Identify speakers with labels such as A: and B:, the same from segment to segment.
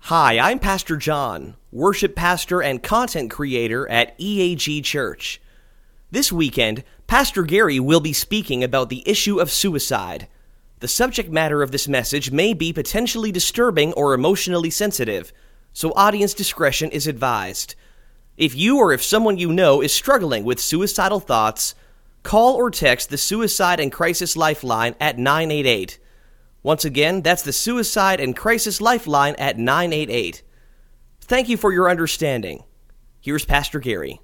A: Hi, I'm Pastor John, worship pastor and content creator at EAG Church. This weekend, Pastor Gary will be speaking about the issue of suicide. The subject matter of this message may be potentially disturbing or emotionally sensitive, so audience discretion is advised. If you or if someone you know is struggling with suicidal thoughts, call or text the Suicide and Crisis Lifeline at 988. Once again, that's the Suicide and Crisis Lifeline at 988. Thank you for your understanding. Here's Pastor Gary.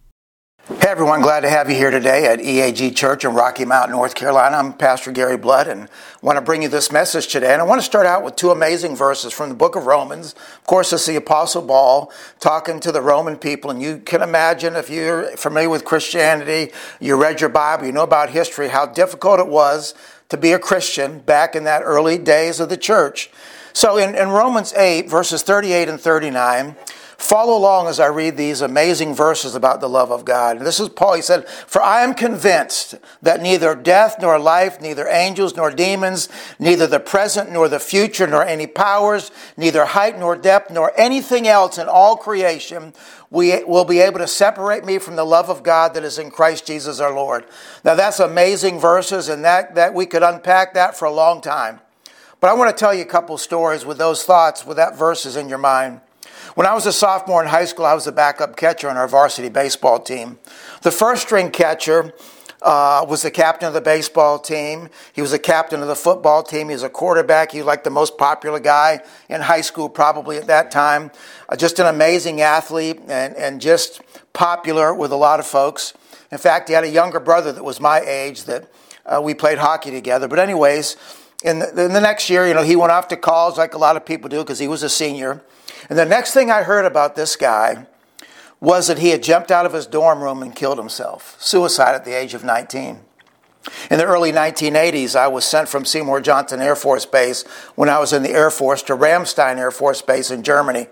B: Hey everyone, glad to have you here today at EAG Church in Rocky Mount, North Carolina. I'm Pastor Gary Blood and want to bring you this message today. And I want to start out with two amazing verses from the book of Romans. Of course, it's the Apostle Paul talking to the Roman people. And you can imagine, if you're familiar with Christianity, you read your Bible, you know about history, how difficult it was to be a Christian back in that early days of the church. So in Romans 8, verses 38 and 39, follow along as I read these amazing verses about the love of God. And this is Paul. He said, "For I am convinced that neither death nor life, neither angels nor demons, neither the present nor the future, nor any powers, neither height nor depth, nor anything else in all creation will be able to separate me from the love of God that is in Christ Jesus our Lord." Now that's amazing verses, and that we could unpack that for a long time. But I want to tell you a couple stories with those thoughts, with that verses in your mind. When I was a sophomore in high school, I was a backup catcher on our varsity baseball team. The first string catcher was the captain of the baseball team. He was the captain of the football team. He was a quarterback. He was like the most popular guy in high school probably at that time. Just an amazing athlete and just popular with a lot of folks. In fact, he had a younger brother that was my age that we played hockey together. But anyways, in the next year, he went off to college like a lot of people do because he was a senior. And the next thing I heard about this guy was that he had jumped out of his dorm room and killed himself. Suicide at the age of 19. In the early 1980s, I was sent from Seymour Johnson Air Force Base when I was in the Air Force to Ramstein Air Force Base in Germany.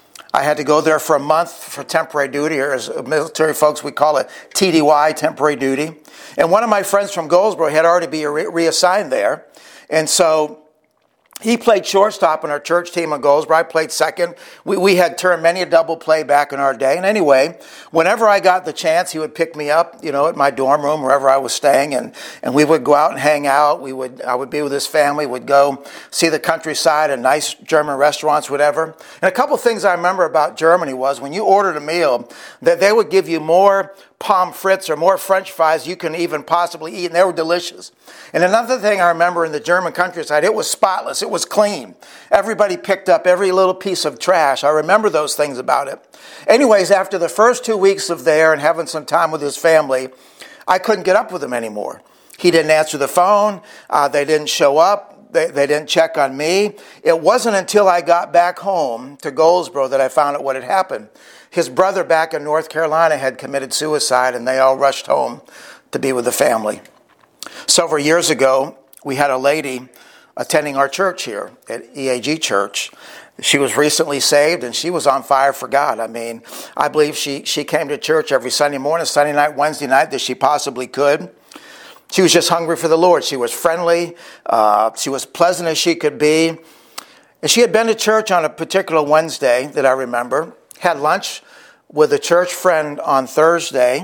B: I had to go there for a month for temporary duty, or as military folks we call it TDY, temporary duty. And one of my friends from Goldsboro had already been reassigned there. And so he played shortstop on our church team in Goldsboro. I played second. We had turned many a double play back in our day. And anyway, whenever I got the chance, he would pick me up, at my dorm room, wherever I was staying, and we would go out and hang out. I would be with his family, would go see the countryside and nice German restaurants, whatever. And a couple of things I remember about Germany was when you ordered a meal, that they would give you more pommes frites or more French fries you can even possibly eat, and they were delicious. And another thing I remember in the German countryside, it was spotless, it was clean. Everybody picked up every little piece of trash. I remember those things about it. Anyways, after the first 2 weeks of there and having some time with his family, I couldn't get up with him anymore. He didn't answer the phone, they didn't show up, they didn't check on me. It wasn't until I got back home to Goldsboro that I found out what had happened. His brother back in North Carolina had committed suicide, and they all rushed home to be with the family. Several years ago, we had a lady attending our church here at EAG Church. She was recently saved, and she was on fire for God. I mean, I believe she came to church every Sunday morning, Sunday night, Wednesday night that she possibly could. She was just hungry for the Lord. She was friendly. She was pleasant as she could be. And she had been to church on a particular Wednesday that I remember, had lunch with a church friend on Thursday,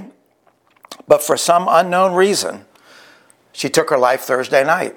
B: but for some unknown reason, she took her life Thursday night.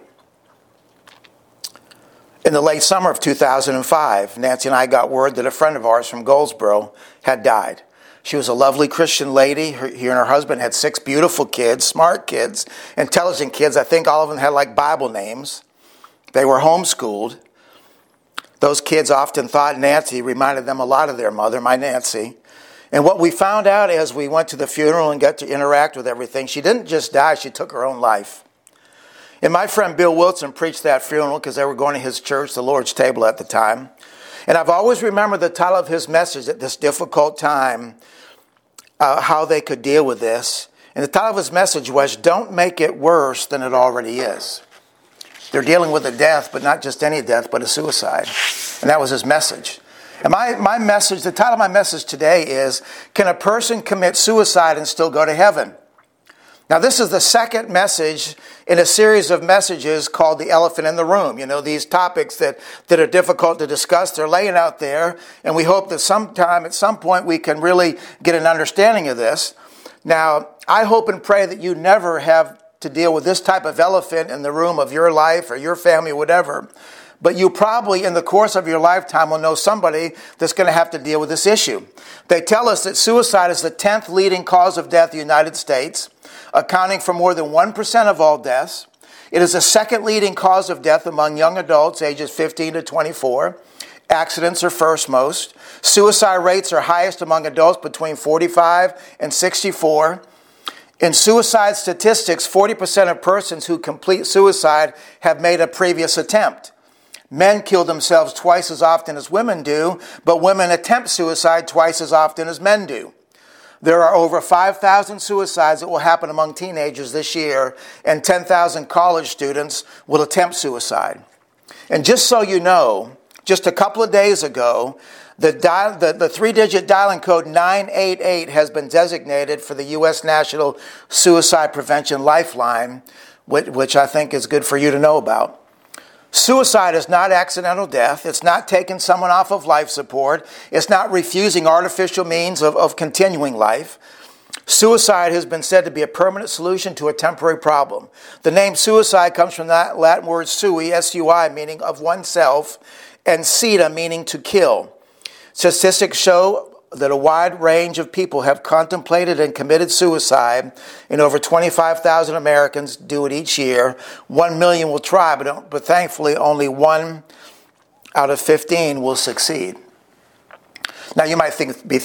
B: In the late summer of 2005, Nancy and I got word that a friend of ours from Goldsboro had died. She was a lovely Christian lady. He and her husband had 6 beautiful kids, smart kids, intelligent kids. I think all of them had like Bible names. They were homeschooled. Those kids often thought Nancy reminded them a lot of their mother, my Nancy. And what we found out as we went to the funeral and got to interact with everything, she didn't just die, she took her own life. And my friend Bill Wilson preached that funeral because they were going to his church, the Lord's Table at the time. And I've always remembered the title of his message at this difficult time, how they could deal with this. And the title of his message was, "Don't make it worse than it already is." They're dealing with a death, but not just any death, but a suicide. And that was his message. And my message, the title of my message today is, can a person commit suicide and still go to heaven? Now, this is the second message in a series of messages called The Elephant in the Room. You know, these topics that are difficult to discuss, they're laying out there, and we hope that sometime, at some point, we can really get an understanding of this. Now, I hope and pray that you never have to deal with this type of elephant in the room of your life or your family or whatever. But you probably, in the course of your lifetime, will know somebody that's going to have to deal with this issue. They tell us that suicide is the 10th leading cause of death in the United States, accounting for more than 1% of all deaths. It is the second leading cause of death among young adults ages 15 to 24. Accidents are first most. Suicide rates are highest among adults between 45 and 64. In suicide statistics, 40% of persons who complete suicide have made a previous attempt. Men kill themselves twice as often as women do, but women attempt suicide twice as often as men do. There are over 5,000 suicides that will happen among teenagers this year, and 10,000 college students will attempt suicide. And just so you know, just a couple of days ago, the three-digit dialing code 988 has been designated for the U.S. National Suicide Prevention Lifeline, which I think is good for you to know about. Suicide is not accidental death. It's not taking someone off of life support. It's not refusing artificial means of continuing life. Suicide has been said to be a permanent solution to a temporary problem. The name suicide comes from that Latin word sui, S-U-I, meaning of oneself, and cida, meaning to kill. Statistics show that a wide range of people have contemplated and committed suicide, and over 25,000 Americans do it each year. 1 million will try, but thankfully only 1 out of 15 will succeed. Now you might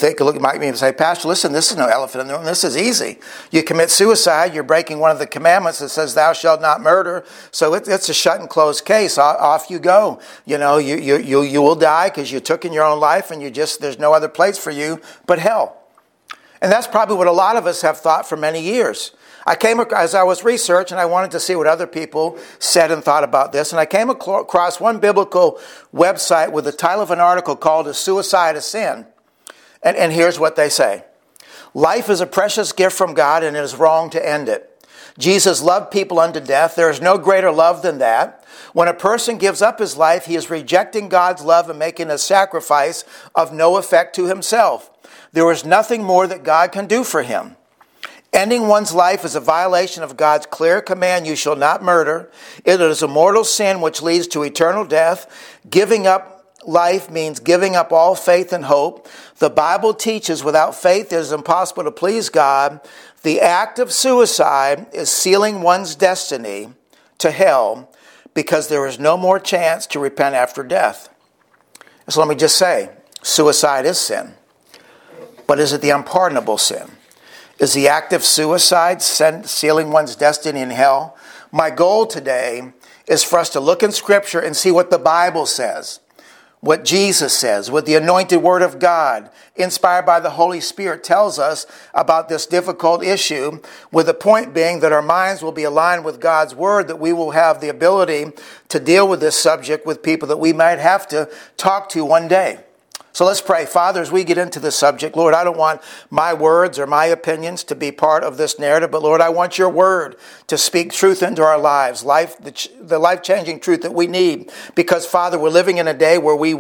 B: say, Pastor, listen, this is no elephant in the room. This is easy. You commit suicide, you're breaking one of the commandments that says thou shalt not murder. So it's a shut and closed case. Off you go. You know, you will die because you took in your own life, and there's no other place for you but hell. And that's probably what a lot of us have thought for many years. As I was researching, I wanted to see what other people said and thought about this, and I came across one biblical website with the title of an article called "Is Suicide a Sin?" And here's what they say. Life is a precious gift from God, and it is wrong to end it. Jesus loved people unto death. There is no greater love than that. When a person gives up his life, he is rejecting God's love and making a sacrifice of no effect to himself. There is nothing more that God can do for him. Ending one's life is a violation of God's clear command, you shall not murder. It is a mortal sin which leads to eternal death. Giving up life means giving up all faith and hope. The Bible teaches without faith it is impossible to please God. The act of suicide is sealing one's destiny to hell because there is no more chance to repent after death. So let me just say, suicide is sin. But is it the unpardonable sin? Is the act of suicide sealing one's destiny in hell? My goal today is for us to look in Scripture and see what the Bible says, what Jesus says, what the anointed Word of God, inspired by the Holy Spirit, tells us about this difficult issue, with the point being that our minds will be aligned with God's Word, that we will have the ability to deal with this subject with people that we might have to talk to one day. So let's pray. Father, as we get into this subject, Lord, I don't want my words or my opinions to be part of this narrative, but Lord, I want your word to speak truth into our lives, the life-changing truth that we need. Because, Father, we're living in a day where we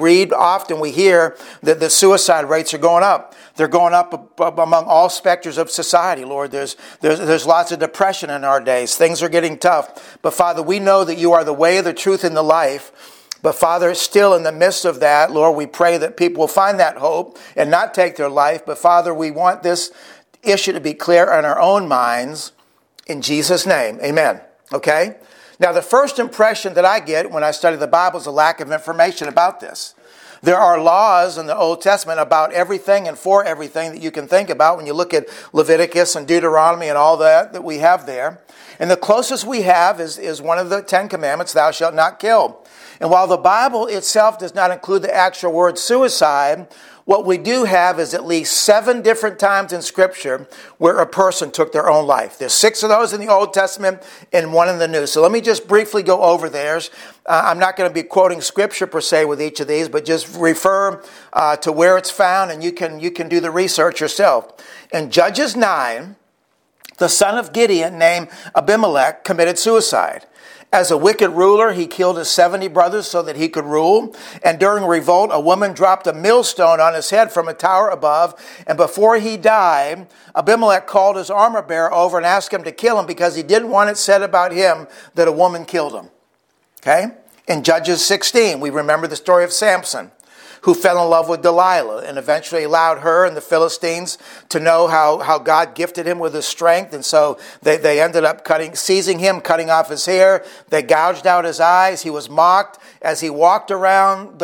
B: hear that the suicide rates are going up. They're going up among all specters of society, Lord. There's lots of depression in our days. Things are getting tough. But, Father, we know that you are the way, the truth, and the life. But Father, still in the midst of that, Lord, we pray that people will find that hope and not take their life. But Father, we want this issue to be clear in our own minds. In Jesus' name, amen. Okay? Now, the first impression that I get when I study the Bible is a lack of information about this. There are laws in the Old Testament about everything and for everything that you can think about when you look at Leviticus and Deuteronomy and all that we have there. And the closest we have is one of the 10 commandments, thou shalt not kill. And while the Bible itself does not include the actual word suicide, what we do have is at least 7 different times in Scripture where a person took their own life. There's 6 of those in the Old Testament and 1 in the New. So let me just briefly go over theirs. I'm not going to be quoting Scripture per se with each of these, but just refer to where it's found, and you can do the research yourself. In Judges 9, the son of Gideon named Abimelech, committed suicide. As a wicked ruler, he killed his 70 brothers so that he could rule. And during a revolt, a woman dropped a millstone on his head from a tower above. And before he died, Abimelech called his armor bearer over and asked him to kill him because he didn't want it said about him that a woman killed him. Okay? In Judges 16, we remember the story of Samson, who fell in love with Delilah and eventually allowed her and the Philistines to know how God gifted him with his strength. And so they ended up seizing him, cutting off his hair. They gouged out his eyes. He was mocked as he walked around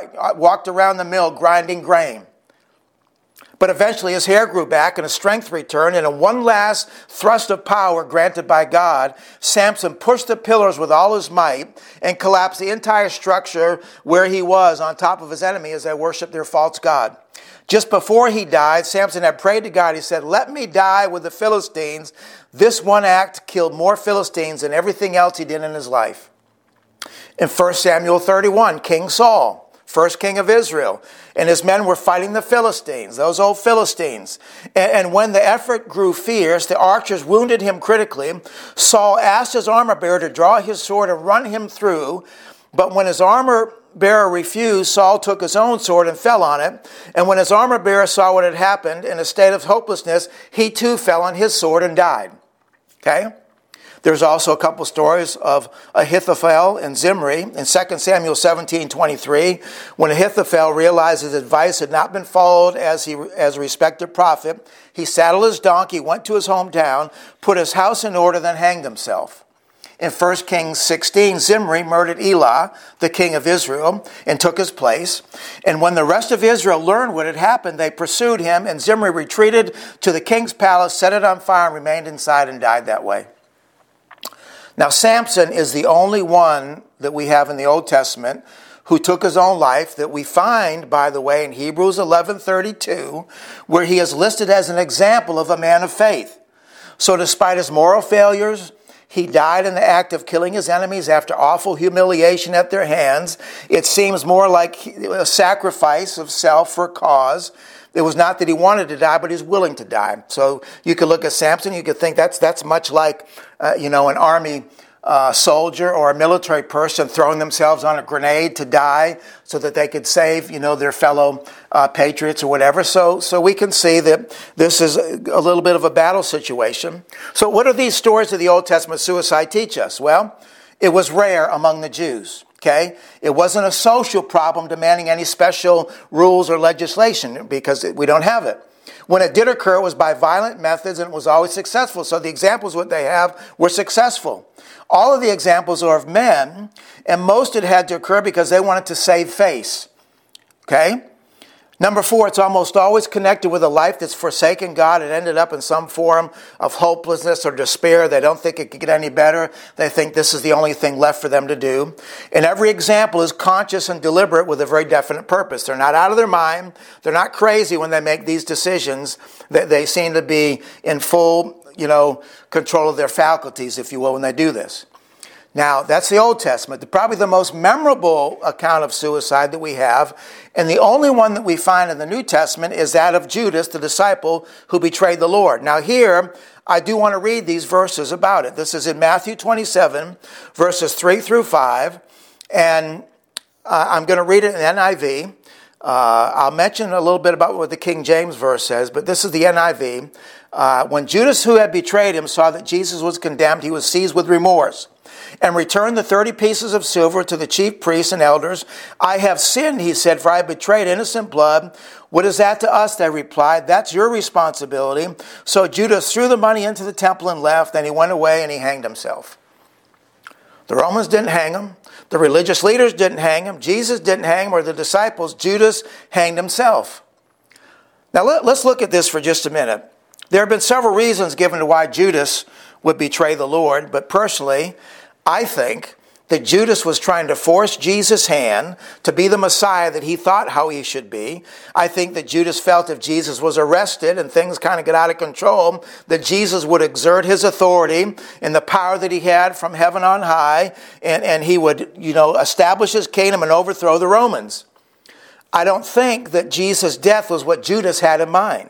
B: the mill grinding grain. But eventually his hair grew back and his strength returned, and in one last thrust of power granted by God, Samson pushed the pillars with all his might and collapsed the entire structure where he was on top of his enemy as they worshiped their false god. Just before he died, Samson had prayed to God. He said, "Let me die with the Philistines." This one act killed more Philistines than everything else he did in his life. In 1 Samuel 31, King Saul, first king of Israel, and his men were fighting the Philistines, those old Philistines. And when the effort grew fierce, the archers wounded him critically. Saul asked his armor bearer to draw his sword and run him through. But when his armor bearer refused, Saul took his own sword and fell on it. And when his armor bearer saw what had happened, in a state of hopelessness, he too fell on his sword and died. Okay? There's also a couple stories of Ahithophel and Zimri in 2 Samuel 17:23. When Ahithophel realized his advice had not been followed as a respected prophet, he saddled his donkey, went to his hometown, put his house in order, then hanged himself. In 1 Kings 16, Zimri murdered Elah, the king of Israel, and took his place. And when the rest of Israel learned what had happened, they pursued him, and Zimri retreated to the king's palace, set it on fire, and remained inside and died that way. Now, Samson is the only one that we have in the Old Testament who took his own life, that we find, by the way, in Hebrews 11:32, where he is listed as an example of a man of faith. So despite his moral failures, he died in the act of killing his enemies after awful humiliation at their hands. It seems more like a sacrifice of self for a cause. It was not that he wanted to die, but he was willing to die. So you could look at Samson, you could think that's much like, an army soldier or a military person throwing themselves on a grenade to die so that they could save, their fellow patriots or whatever. So we can see that this is a little bit of a battle situation. So what do these stories of the Old Testament suicide teach us? Well, it was rare among the Jews. Okay? It wasn't a social problem demanding any special rules or legislation because we don't have it. When it did occur, it was by violent methods and it was always successful. So the examples what they have were successful. All of the examples are of men, and most it had to occur because they wanted to save face. Okay? Number 4, it's almost always connected with a life that's forsaken God. It ended up in some form of hopelessness or despair. They don't think it could get any better. They think this is the only thing left for them to do. And every example is conscious and deliberate with a very definite purpose. They're not out of their mind. They're not crazy when they make these decisions. They seem to be in full, control of their faculties, if you will, when they do this. Now, that's the Old Testament. Probably the most memorable account of suicide that we have, and the only one that we find in the New Testament is that of Judas, the disciple who betrayed the Lord. Now here, I do want to read these verses about it. This is in Matthew 27, verses 3 through 5, and I'm going to read it in NIV. I'll mention a little bit about what the King James verse says, but this is the NIV. When Judas, who had betrayed him, saw that Jesus was condemned, he was seized with remorse and returned the 30 pieces of silver to the chief priests and elders. "I have sinned," he said, "for I betrayed innocent blood." "What is that to us?" they replied. "That's your responsibility." So Judas threw the money into the temple and left. Then he went away and he hanged himself. The Romans didn't hang him. The religious leaders didn't hang him. Jesus didn't hang him, or the disciples. Judas hanged himself. Now let's look at this for just a minute. There have been several reasons given to why Judas would betray the Lord, but personally, I think that Judas was trying to force Jesus' hand to be the Messiah that he thought how he should be. I think that Judas felt if Jesus was arrested and things kind of get out of control, that Jesus would exert his authority and the power that he had from heaven on high, and he would, establish his kingdom and overthrow the Romans. I don't think that Jesus' death was what Judas had in mind.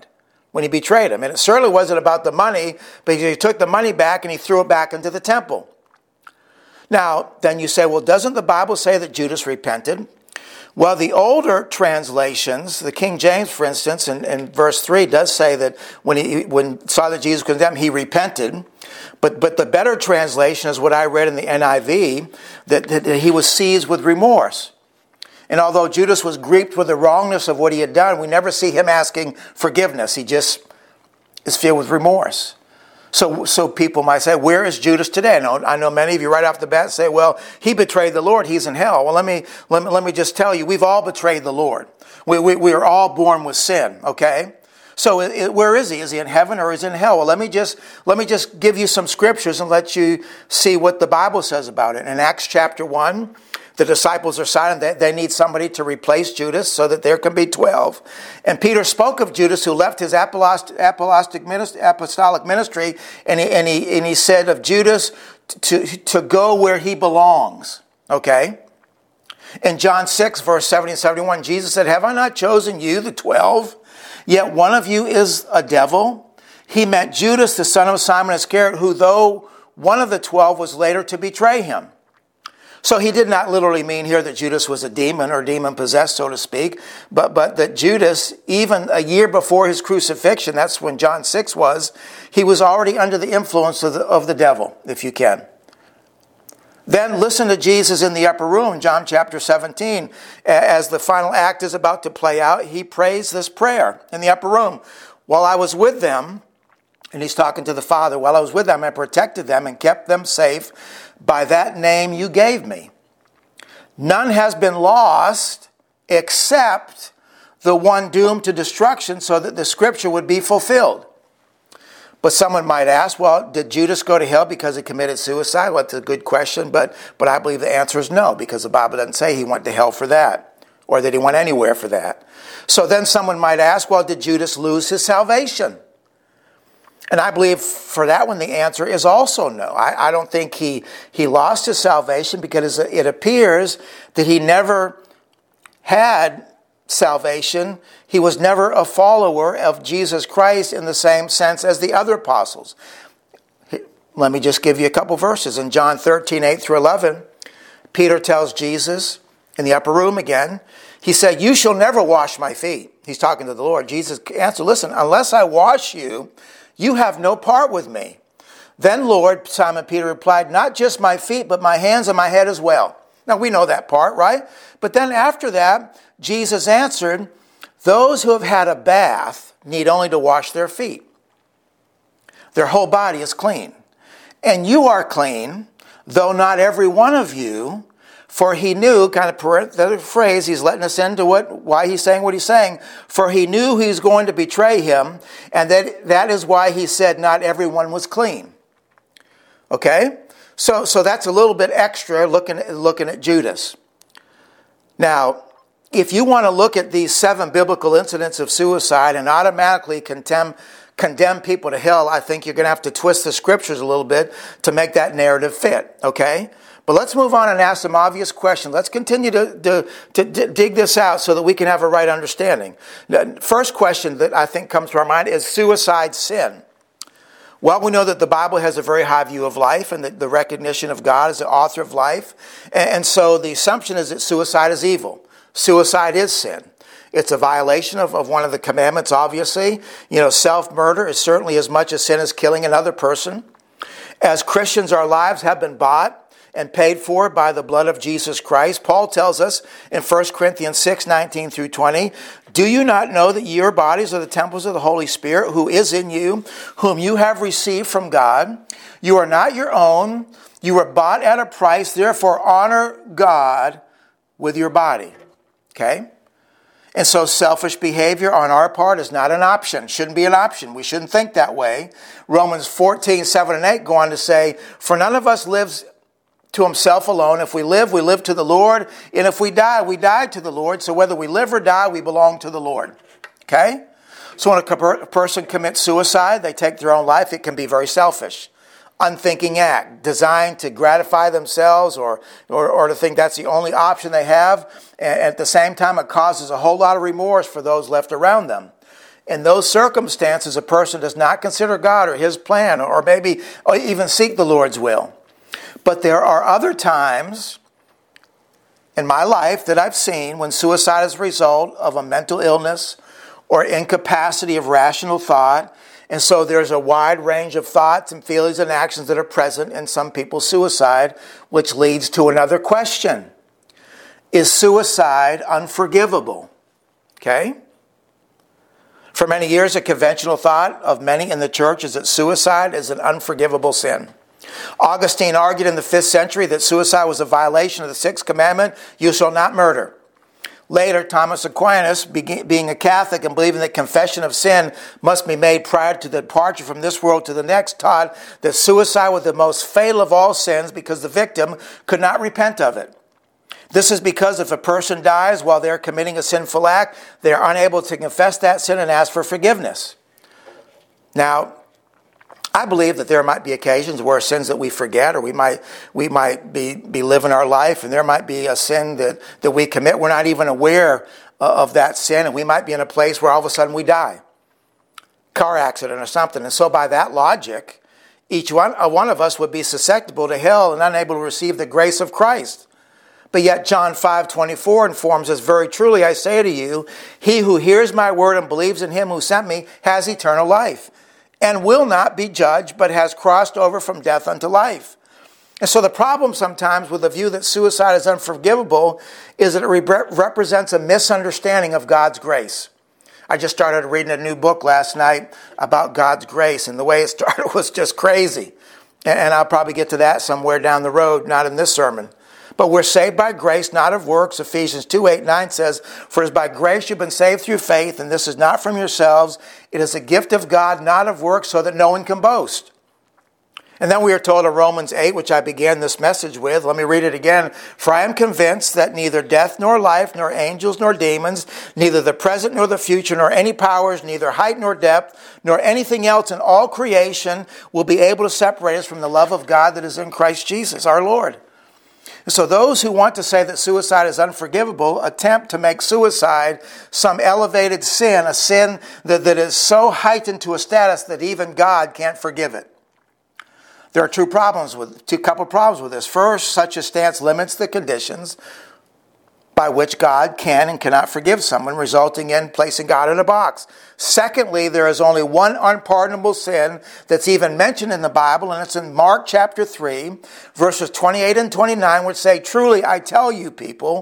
B: when he betrayed him. And it certainly wasn't about the money, because he took the money back and he threw it back into the temple. Now, then you say, well, doesn't the Bible say that Judas repented? Well, the older translations, the King James, for instance, in verse 3 does say that when he saw that Jesus was condemned, he repented. But the better translation is what I read in the NIV, that he was seized with remorse. And although Judas was gripped with the wrongness of what he had done, we never see him asking forgiveness. He just is filled with remorse. So people might say, where is Judas today? I know many of you right off the bat say, well, he betrayed the Lord. He's in hell. Well, let me just tell you, we've all betrayed the Lord. We are all born with sin, okay? So where is he? Is he in heaven or is he in hell? Well, let me just give you some scriptures and let you see what the Bible says about it. In Acts chapter 1, the disciples are silent. They need somebody to replace Judas so that there can be 12. And Peter spoke of Judas, who left his apostolic ministry, and he said of Judas to go where he belongs. Okay? In John 6, verse 70 and 71, Jesus said, have I not chosen you, the 12? Yet one of you is a devil. He meant Judas, the son of Simon Iscariot, who though one of the 12 was later to betray him. So he did not literally mean here that Judas was a demon or demon-possessed, so to speak, but that Judas, even a year before his crucifixion, that's when John 6 was, he was already under the influence of the devil, if you can. Then listen to Jesus in the upper room, John chapter 17. As the final act is about to play out, he prays this prayer in the upper room. While I was with them, and he's talking to the Father, while I was with them, I protected them and kept them safe by that name you gave me. None has been lost except the one doomed to destruction, so that the scripture would be fulfilled. But someone might ask, well, did Judas go to hell because he committed suicide? Well, that's a good question, but I believe the answer is no, because the Bible doesn't say he went to hell for that, or that he went anywhere for that. So then someone might ask, well, did Judas lose his salvation? And I believe for that one, the answer is also no. I don't think he lost his salvation, because it appears that he never had salvation. He was never a follower of Jesus Christ in the same sense as the other apostles. Let me just give you a couple verses. In John 13, 8 through 11, Peter tells Jesus in the upper room again, he said, you shall never wash my feet. He's talking to the Lord. Jesus answered, listen, unless I wash you, you have no part with me. Then, Lord, Simon Peter replied, not just my feet, but my hands and my head as well. Now, we know that part, right? But then after that, Jesus answered, those who have had a bath need only to wash their feet. Their whole body is clean. And you are clean, though not every one of you. For he knew, kind of parenthetic phrase, he's letting us into why he's saying what he's saying. For he knew he was going to betray him, and that is why he said not everyone was clean. Okay? So that's a little bit extra looking at Judas. Now, if you want to look at these 7 biblical incidents of suicide and automatically condemn people to hell, I think you're going to have to twist the scriptures a little bit to make that narrative fit. Okay? But let's move on and ask some obvious questions. Let's continue to dig this out so that we can have a right understanding. The first question that I think comes to our mind is suicide sin. Well, we know that the Bible has a very high view of life and the recognition of God as the author of life. And so the assumption is that suicide is evil. Suicide is sin. It's a violation of one of the commandments, obviously. Self-murder is certainly as much a sin as killing another person. As Christians, our lives have been bought and paid for by the blood of Jesus Christ. Paul tells us in 1 Corinthians 6, 19 through 20, do you not know that your bodies are the temples of the Holy Spirit who is in you, whom you have received from God? You are not your own. You were bought at a price. Therefore, honor God with your body. Okay? And so selfish behavior on our part is not an option. Shouldn't be an option. We shouldn't think that way. Romans 14, 7 and 8 go on to say, for none of us lives to himself alone. If we live to the Lord. And if we die to the Lord. So whether we live or die, we belong to the Lord. Okay? So when a person commits suicide, they take their own life, it can be very selfish. Unthinking act, designed to gratify themselves or to think that's the only option they have. And at the same time, it causes a whole lot of remorse for those left around them. in those circumstances, a person does not consider God or his plan or maybe or even seek the Lord's will. But there are other times in my life that I've seen when suicide is a result of a mental illness or incapacity of rational thought. And so there's a wide range of thoughts and feelings and actions that are present in some people's suicide, which leads to another question. Is suicide unforgivable? Okay? For many years, a conventional thought of many in the church is that suicide is an unforgivable sin. Augustine argued in the 5th century that suicide was a violation of the 6th commandment, you shall not murder. Later, Thomas Aquinas, being a Catholic and believing that confession of sin must be made prior to the departure from this world to the next, taught that suicide was the most fatal of all sins because the victim could not repent of it. This is because if a person dies while they're committing a sinful act, they are unable to confess that sin and ask for forgiveness. Now, I believe that there might be occasions where sins that we forget, or we might be living our life, and there might be a sin that we commit. We're not even aware of that sin, and we might be in a place where all of a sudden we die. Car accident or something. And so by that logic, each one of us would be susceptible to hell and unable to receive the grace of Christ. But yet John 5:24 informs us, very truly I say to you, he who hears my word and believes in him who sent me has eternal life, and will not be judged, but has crossed over from death unto life. And so the problem sometimes with the view that suicide is unforgivable is that it represents a misunderstanding of God's grace. I just started reading a new book last night about God's grace, and the way it started was just crazy. And I'll probably get to that somewhere down the road, not in this sermon. But we're saved by grace, not of works. Ephesians 2:8-9 says, for it is by grace you've been saved through faith, and this is not from yourselves. It is a gift of God, not of works, so that no one can boast. And then we are told in Romans 8, which I began this message with, let me read it again. For I am convinced that neither death nor life, nor angels nor demons, neither the present nor the future, nor any powers, neither height nor depth, nor anything else in all creation will be able to separate us from the love of God that is in Christ Jesus, our Lord. So those who want to say that suicide is unforgivable attempt to make suicide some elevated sin, a sin that is so heightened to a status that even God can't forgive it. There are two couple problems with this. First, such a stance limits the conditions by which God can and cannot forgive someone, resulting in placing God in a box. Secondly, there is only one unpardonable sin that's even mentioned in the Bible, and it's in Mark chapter 3, verses 28 and 29, which say, truly, I tell you, people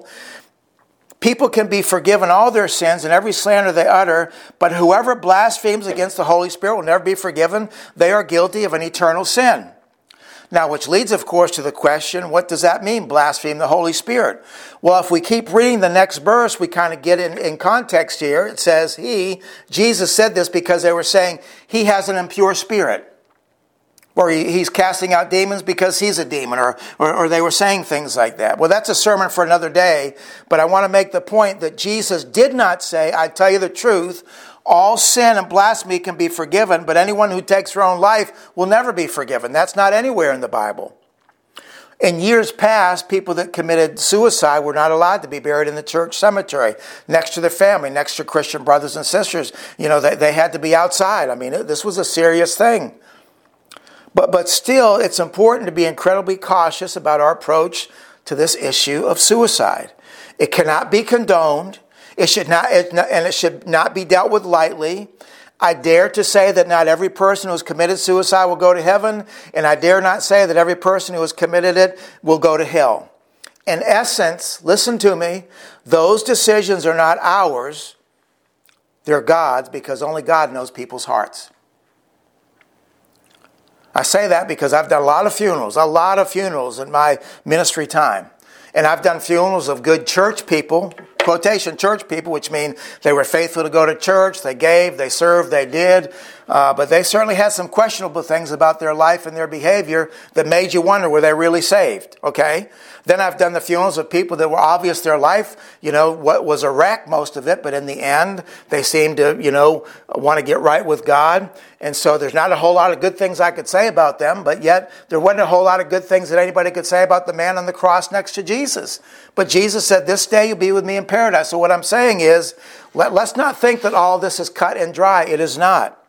B: can be forgiven all their sins and every slander they utter, but whoever blasphemes against the Holy Spirit will never be forgiven. They are guilty of an eternal sin. Now, which leads, of course, to the question, what does that mean, blaspheme the Holy Spirit? Well, if we keep reading the next verse, we kind of get in context here. It says, Jesus said this because they were saying he has an impure spirit. Or he's casting out demons because he's a demon, or they were saying things like that. Well, that's a sermon for another day, but I want to make the point that Jesus did not say, I tell you the truth, all sin and blasphemy can be forgiven, but anyone who takes their own life will never be forgiven. That's not anywhere in the Bible. In years past, people that committed suicide were not allowed to be buried in the church cemetery, next to their family, next to Christian brothers and sisters. You know, they had to be outside. I mean, this was a serious thing. But still, it's important to be incredibly cautious about our approach to this issue of suicide. It cannot be condoned. It should not be dealt with lightly. I dare to say that not every person who has committed suicide will go to heaven, and I dare not say that every person who has committed it will go to hell. In essence, listen to me, those decisions are not ours. They're God's, because only God knows people's hearts. I say that because I've done a lot of funerals in my ministry time. And I've done funerals of good church people, quotation church people, which mean they were faithful to go to church, they gave, they served, they did. But they certainly had some questionable things about their life and their behavior that made you wonder, were they really saved? Okay? Then I've done the funerals of people that were obvious their life, what was a wreck, most of it, but in the end, they seemed to, want to get right with God. And so there's not a whole lot of good things I could say about them, but yet there wasn't a whole lot of good things that anybody could say about the man on the cross next to Jesus. But Jesus said, this day you'll be with me in paradise. So what I'm saying is, let's not think that all this is cut and dry. It is not.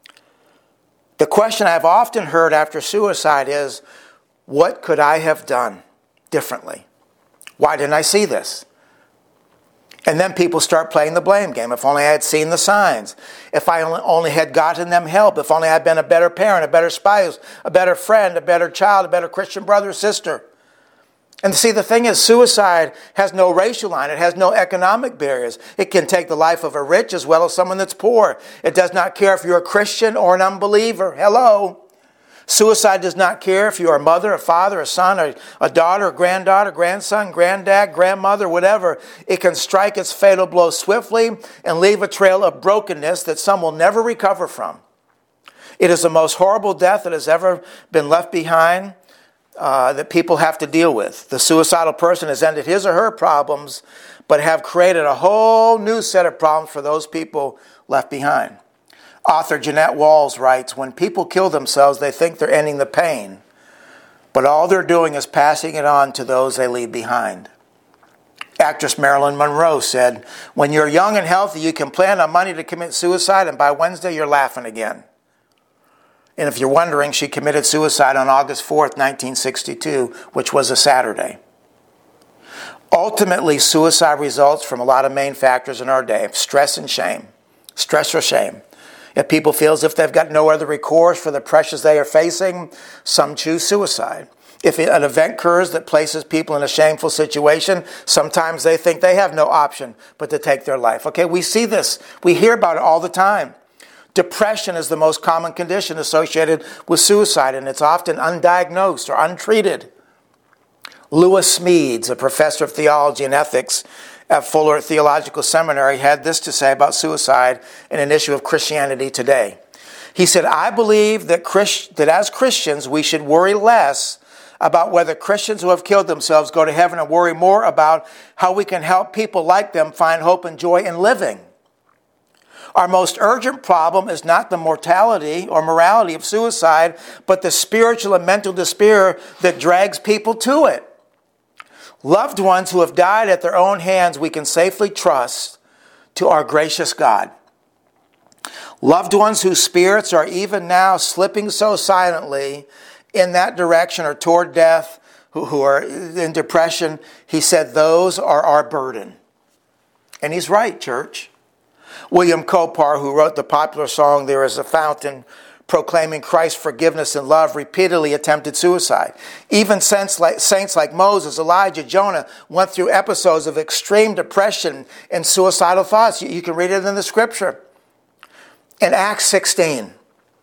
B: The question I've often heard after suicide is, what could I have done differently? Why didn't I see this? And then people start playing the blame game. If only I had seen the signs. If I only had gotten them help. If only I had been a better parent, a better spouse, a better friend, a better child, a better Christian brother or sister. And see, the thing is, suicide has no racial line. It has no economic barriers. It can take the life of a rich as well as someone that's poor. It does not care if you're a Christian or an unbeliever. Hello. Suicide does not care if you're a mother, a father, a son, a daughter, a granddaughter, grandson, granddad, grandmother, whatever. It can strike its fatal blow swiftly and leave a trail of brokenness that some will never recover from. It is the most horrible death that has ever been left behind that people have to deal with. The suicidal person has ended his or her problems, but have created a whole new set of problems for those people left behind. Author Jeanette Walls writes, when people kill themselves, they think they're ending the pain, but all they're doing is passing it on to those they leave behind. Actress Marilyn Monroe said, when you're young and healthy, you can plan on money to commit suicide, and by Wednesday, you're laughing again. And if you're wondering, she committed suicide on August 4th, 1962, which was a Saturday. Ultimately, suicide results from a lot of main factors in our day, stress and shame. Stress or shame. If people feel as if they've got no other recourse for the pressures they are facing, some choose suicide. If an event occurs that places people in a shameful situation, sometimes they think they have no option but to take their life. Okay, we see this. We hear about it all the time. Depression is the most common condition associated with suicide, and it's often undiagnosed or untreated. Lewis Smedes, a professor of theology and ethics at Fuller Theological Seminary, had this to say about suicide and an issue of Christianity today. He said, I believe that as Christians, we should worry less about whether Christians who have killed themselves go to heaven and worry more about how we can help people like them find hope and joy in living. Our most urgent problem is not the mortality or morality of suicide, but the spiritual and mental despair that drags people to it. Loved ones who have died at their own hands, we can safely trust to our gracious God. Loved ones whose spirits are even now slipping so silently in that direction or toward death, who are in depression, he said, those are our burden. And he's right, church. William Copar, who wrote the popular song, There is a Fountain, proclaiming Christ's forgiveness and love, repeatedly attempted suicide. Even saints like Moses, Elijah, Jonah went through episodes of extreme depression and suicidal thoughts. You can read it in the scripture. In Acts 16,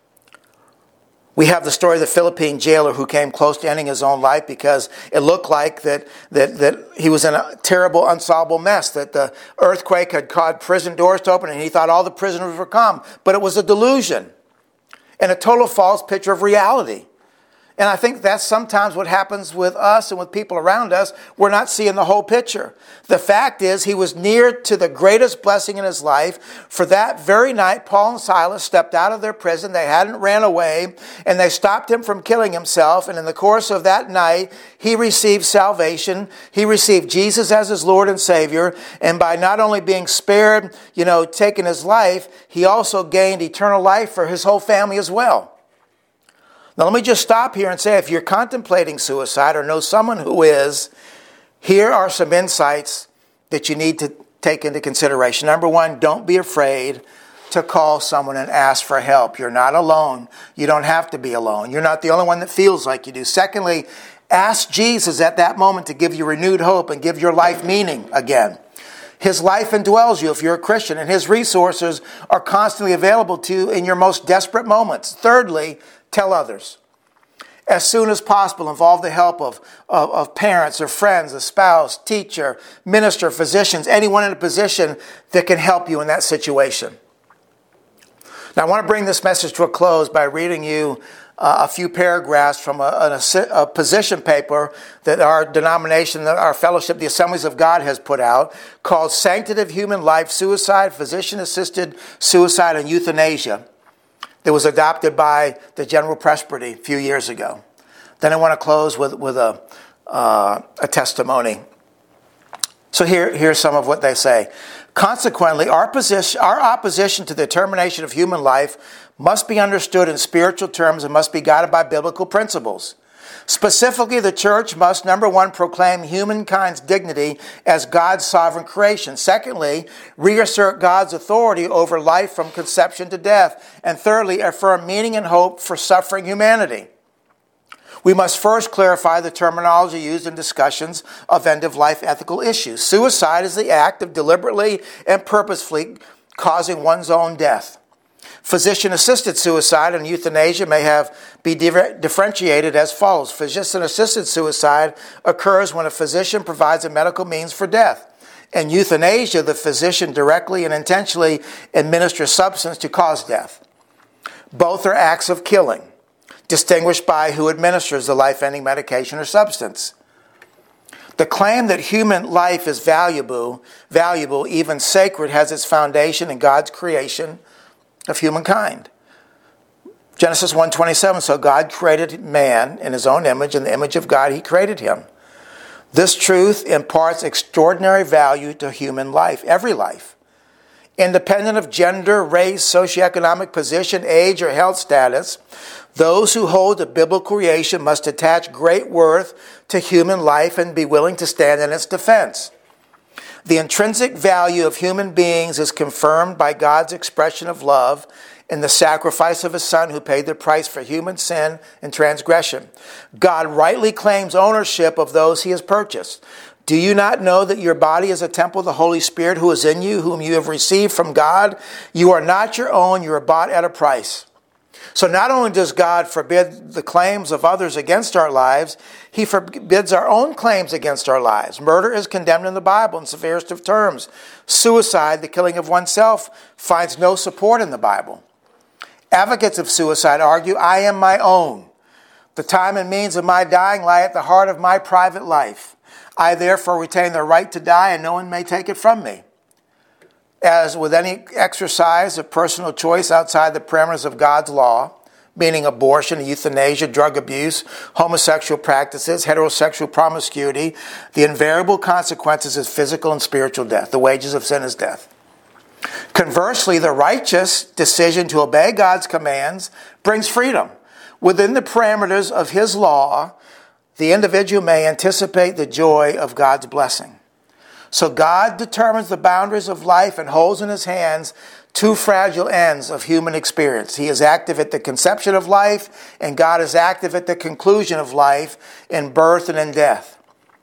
B: we have the story of the Philippine jailer who came close to ending his own life because it looked like that he was in a terrible, unsolvable mess, that the earthquake had caused prison doors to open and he thought all the prisoners were calm. But it was a delusion and a total false picture of reality. And I think that's sometimes what happens with us and with people around us. We're not seeing the whole picture. The fact is, he was near to the greatest blessing in his life. For that very night, Paul and Silas stepped out of their prison. They hadn't ran away, and they stopped him from killing himself. And in the course of that night, he received salvation. He received Jesus as his Lord and Savior. And by not only being spared, taking his life, he also gained eternal life for his whole family as well. Now, let me just stop here and say, if you're contemplating suicide or know someone who is, here are some insights that you need to take into consideration. Number one, don't be afraid to call someone and ask for help. You're not alone. You don't have to be alone. You're not the only one that feels like you do. Secondly, ask Jesus at that moment to give you renewed hope and give your life meaning again. His life indwells you if you're a Christian, and his resources are constantly available to you in your most desperate moments. Thirdly, tell others. As soon as possible, involve the help of parents or friends, a spouse, teacher, minister, physicians, anyone in a position that can help you in that situation. Now, I want to bring this message to a close by reading you a few paragraphs from a position paper that our denomination, our fellowship, the Assemblies of God has put out called Sanctity of Human Life, Suicide, Physician-Assisted Suicide, and Euthanasia. That was adopted by the General Presbytery a few years ago. Then I want to close with a testimony. So here's some of what they say. Consequently, our opposition to the termination of human life must be understood in spiritual terms and must be guided by biblical principles. Specifically, the church must, number one, proclaim humankind's dignity as God's sovereign creation. Secondly, reassert God's authority over life from conception to death. And thirdly, affirm meaning and hope for suffering humanity. We must first clarify the terminology used in discussions of end-of-life ethical issues. Suicide is the act of deliberately and purposefully causing one's own death. Physician-assisted suicide and euthanasia may be differentiated as follows. Physician-assisted suicide occurs when a physician provides a medical means for death. In euthanasia, the physician directly and intentionally administers substance to cause death. Both are acts of killing, distinguished by who administers the life-ending medication or substance. The claim that human life is valuable, even sacred, has its foundation in God's creation of humankind. Genesis 1:27, so God created man in his own image, in the image of God he created him. This truth imparts extraordinary value to human life, every life. Independent of gender, race, socioeconomic position, age, or health status, those who hold the biblical creation must attach great worth to human life and be willing to stand in its defense. The intrinsic value of human beings is confirmed by God's expression of love in the sacrifice of his Son who paid the price for human sin and transgression. God rightly claims ownership of those he has purchased. Do you not know that your body is a temple of the Holy Spirit who is in you, whom you have received from God? You are not your own, you are bought at a price. So not only does God forbid the claims of others against our lives, he forbids our own claims against our lives. Murder is condemned in the Bible in severest of terms. Suicide, the killing of oneself, finds no support in the Bible. Advocates of suicide argue, I am my own. The time and means of my dying lie at the heart of my private life. I therefore retain the right to die, and no one may take it from me. As with any exercise of personal choice outside the parameters of God's law, meaning abortion, euthanasia, drug abuse, homosexual practices, heterosexual promiscuity, the invariable consequences is physical and spiritual death. The wages of sin is death. Conversely, the righteous decision to obey God's commands brings freedom. Within the parameters of his law, the individual may anticipate the joy of God's blessing. So God determines the boundaries of life and holds in his hands two fragile ends of human experience. He is active at the conception of life, and God is active at the conclusion of life in birth and in death.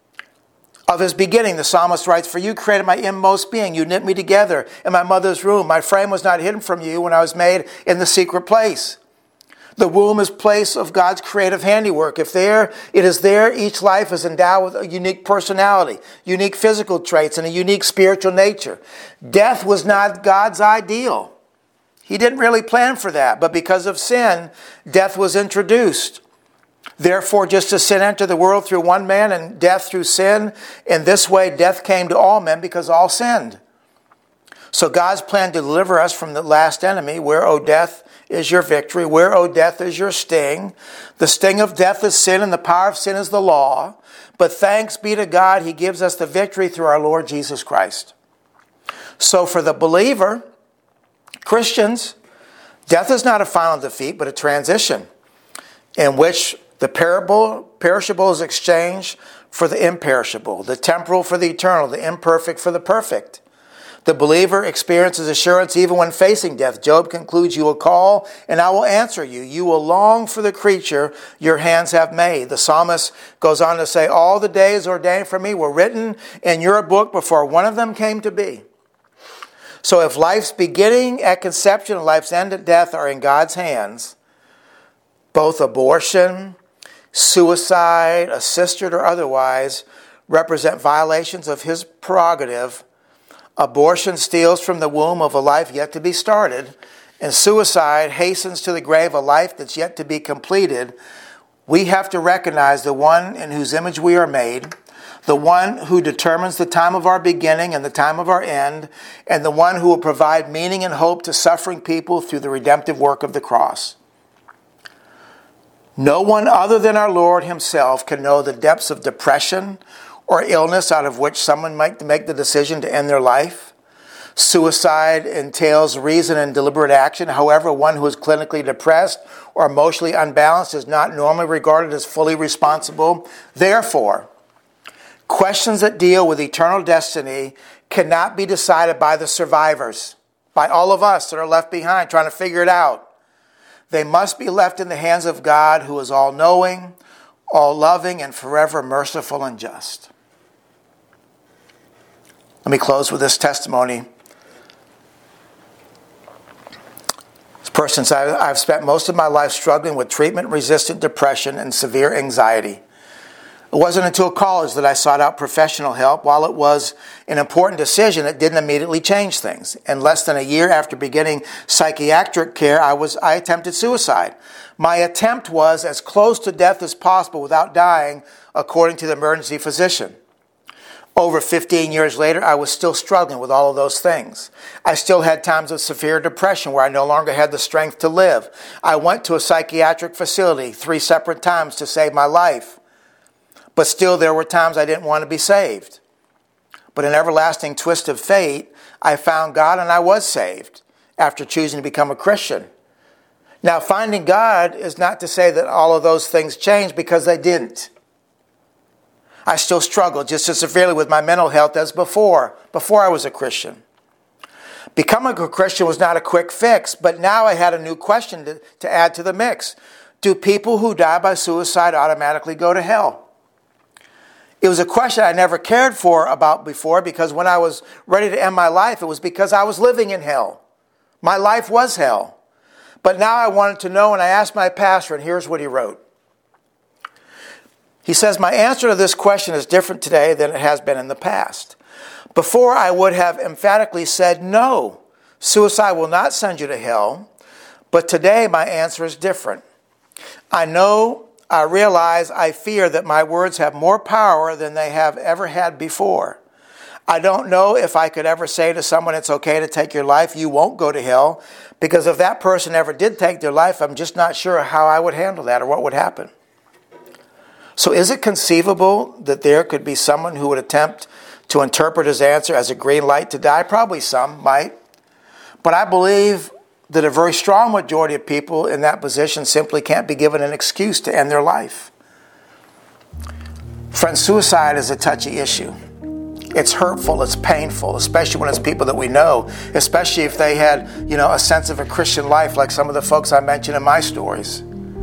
B: Of his beginning, the psalmist writes, for you created my inmost being. You knit me together in my mother's womb. My frame was not hidden from you when I was made in the secret place. The womb is place of God's creative handiwork. If it is there, each life is endowed with a unique personality, unique physical traits, and a unique spiritual nature. Death was not God's ideal. He didn't really plan for that, but because of sin, death was introduced. Therefore, just as sin entered the world through one man and death through sin, in this way death came to all men because all sinned. So God's plan to deliver us from the last enemy, where, O death, is your victory? Where, O death, is your sting? The sting of death is sin, and the power of sin is the law. But thanks be to God, he gives us the victory through our Lord Jesus Christ. So for the believer, Christians, death is not a final defeat, but a transition in which the perishable is exchanged for the imperishable, the temporal for the eternal, the imperfect for the perfect. The believer experiences assurance even when facing death. Job concludes, you will call and I will answer you. You will long for the creature your hands have made. The psalmist goes on to say, all the days ordained for me were written in your book before one of them came to be. So if life's beginning at conception and life's end at death are in God's hands, both abortion, suicide, assisted or otherwise, represent violations of his prerogative. Abortion steals from the womb of a life yet to be started, and suicide hastens to the grave a life that's yet to be completed, we have to recognize the one in whose image we are made, the one who determines the time of our beginning and the time of our end, and the one who will provide meaning and hope to suffering people through the redemptive work of the cross. No one other than our Lord himself can know the depths of depression or illness out of which someone might make the decision to end their life. Suicide entails reason and deliberate action. However, one who is clinically depressed or emotionally unbalanced is not normally regarded as fully responsible. Therefore, questions that deal with eternal destiny cannot be decided by the survivors, by all of us that are left behind trying to figure it out. They must be left in the hands of God, who is all-knowing, all-loving, and forever merciful and just. Let me close with this testimony. This person said, I've spent most of my life struggling with treatment-resistant depression and severe anxiety. It wasn't until college that I sought out professional help. While it was an important decision, it didn't immediately change things. In less than a year after beginning psychiatric care, I attempted suicide. My attempt was as close to death as possible without dying, according to the emergency physician. Over 15 years later, I was still struggling with all of those things. I still had times of severe depression where I no longer had the strength to live. I went to a psychiatric facility 3 separate times to save my life. But still, there were times I didn't want to be saved. But an everlasting twist of fate, I found God and I was saved after choosing to become a Christian. Now, finding God is not to say that all of those things changed, because they didn't. I still struggled just as severely with my mental health as before I was a Christian. Becoming a Christian was not a quick fix, but now I had a new question to add to the mix. Do people who die by suicide automatically go to hell? It was a question I never cared about before, because when I was ready to end my life, it was because I was living in hell. My life was hell. But now I wanted to know, and I asked my pastor, and here's what he wrote. He says, my answer to this question is different today than it has been in the past. Before, I would have emphatically said, no, suicide will not send you to hell. But today, my answer is different. I realize, I fear that my words have more power than they have ever had before. I don't know if I could ever say to someone, it's okay to take your life, you won't go to hell, because if that person ever did take their life, I'm just not sure how I would handle that or what would happen. So is it conceivable that there could be someone who would attempt to interpret his answer as a green light to die? Probably some might. But I believe that a very strong majority of people in that position simply can't be given an excuse to end their life. Friends, suicide is a touchy issue. It's hurtful, it's painful, especially when it's people that we know, especially if they had, a sense of a Christian life like some of the folks I mentioned in my stories.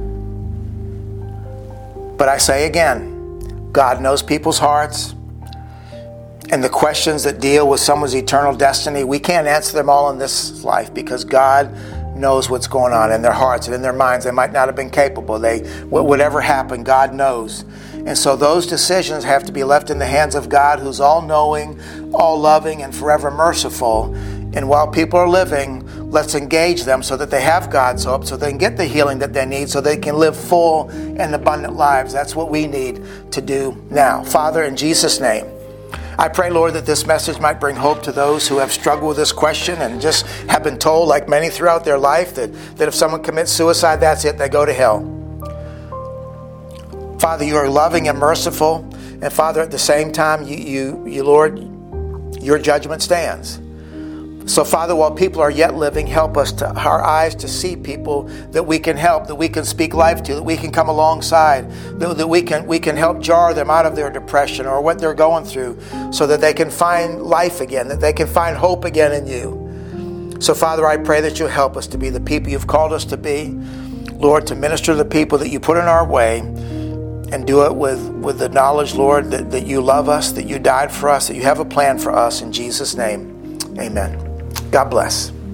B: But I say again, God knows people's hearts. And the questions that deal with someone's eternal destiny, we can't answer them all in this life, because God knows what's going on in their hearts and in their minds. They might not have been capable. Whatever happened, God knows. And so those decisions have to be left in the hands of God, who's all-knowing, all-loving, and forever merciful. And while people are living, let's engage them so that they have God's hope, so they can get the healing that they need, so they can live full and abundant lives. That's what we need to do now. Father, in Jesus' name, I pray, Lord, that this message might bring hope to those who have struggled with this question and just have been told, like many throughout their life, that if someone commits suicide, that's it, they go to hell. Father, you are loving and merciful. And Father, at the same time, you Lord, your judgment stands. So, Father, while people are yet living, help us our eyes to see people that we can help, that we can speak life to, that we can come alongside, that we can help jar them out of their depression or what they're going through, so that they can find life again, that they can find hope again in you. So, Father, I pray that you'll help us to be the people you've called us to be, Lord, to minister to the people that you put in our way, and do it with the knowledge, Lord, that you love us, that you died for us, that you have a plan for us. In Jesus' name, amen. God bless.